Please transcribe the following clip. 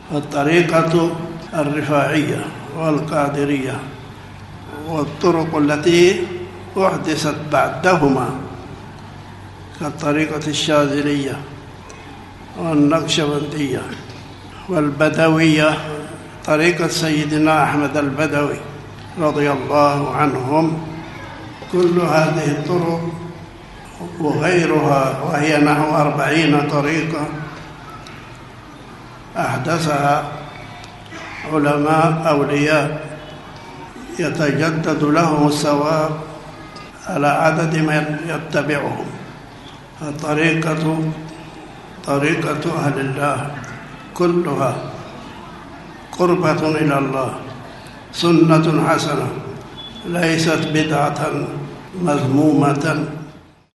الطريقة الرفاعية والقادرية، والطرق التي أحدثت بعدهما كالطريقة الشاذلية والنقشبندية والبدوية، طريقة سيدنا أحمد البدوي رضي الله عنهم. كل هذه الطرق وغيرها، وهي نحو 40 طريقة أحدثها علماء أولياء يتجدد لهم الثواب على عدد من يتبعهم. طريقة أهل الله كلها قربة إلى الله، سنة حسنة، ليست بدعة مذمومة